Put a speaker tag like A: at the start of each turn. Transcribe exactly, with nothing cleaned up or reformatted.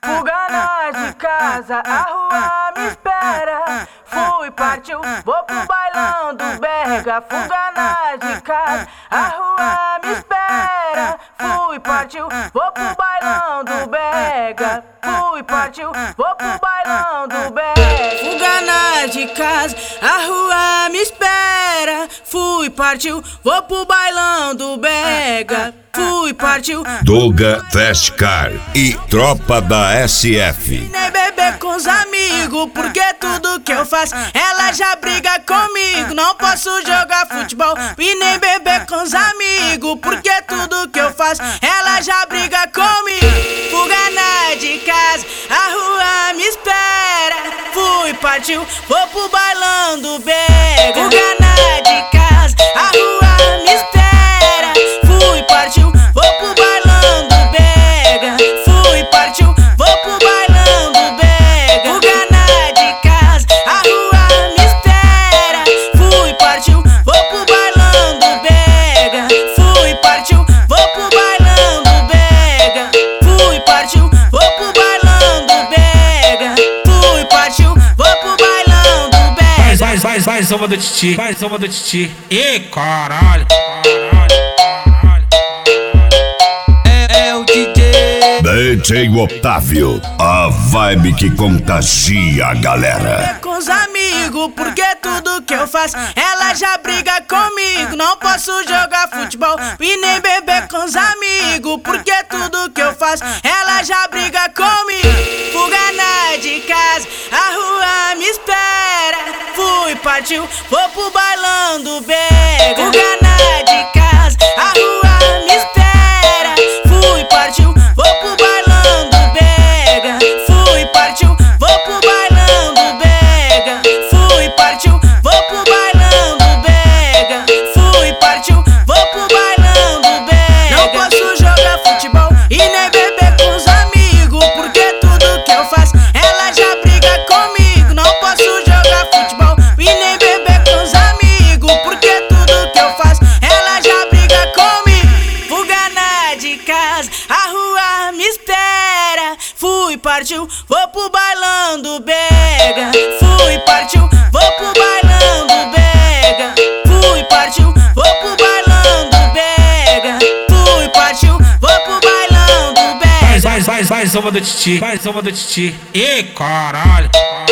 A: Fuga de casa, a rua me espera. Fui, partiu, vou pro bailão do Berga. Fuga de casa, a rua me espera. Fui, partiu, vou pro bailão do Berga. Fui, partiu, vou pro bailão do Berga. Fuga de casa, a rua me espera. Fui, partiu, vou pro bailão do Berga. Fui, partiu.
B: Doga Festcar e Tropa da S F.
A: Nem beber com os amigos, porque tudo que eu faço, ela já briga comigo. Não posso jogar futebol e nem beber com os amigos, porque tudo que eu faço, ela já briga comigo. Fuga na de casa, a rua me espera. Fui, partiu, vou pro bailão do Berga. Fuga na de casa, a rua me espera. Fui, partiu, vou pro bailão do Berga. Fui, partiu, vou pro bailão do Berga. Fuga na de casa, a rua me espera. Fui, partiu, vou pro bailão do Berga. Fui, partiu, vou pro bailão do Berga. Fui, partiu, vou pro bailão do Berga. Fui, partiu, vou pro bailão do Berga.
C: Vai, vai, vai, soma do Titi, vai, soma do Titi. Ih, caralho, caralho.
B: D J Otávio, a vibe que contagia a galera.
A: Com os amigos, porque tudo que eu faço, ela já briga comigo. Não posso jogar futebol e nem beber com os amigos, porque tudo que eu faço, ela já briga comigo. Fuga na de casa, a rua me espera. Fui, partiu, vou pro bailão do Berga. Fuga na de casa, a rua me espera. Fui, partiu, vou pro bailão do Berga. Fui, partiu, vou pro bailão do Berga. Fui, partiu, vou pro bailão do Berga. Fui, partiu, vou pro bailão do Berga. Não posso jogar futebol e nem beber com os amigos, porque tudo que eu faço, ela já briga comigo. Não posso jogar futebol e nem beber com os amigos, porque tudo que eu faço, ela já briga comigo. Fuga na de casa, a rua me espera. Fui, partiu, vou pro bailão do Berga. Fui, partiu, vou pro bailão do Berga. Fui, partiu, vou pro bailão do Berga. Fui, partiu, vou pro bailão do Berga.
C: Vai, vai, vai, soma do Titi, vai, soma do Titi. Ih, caralho.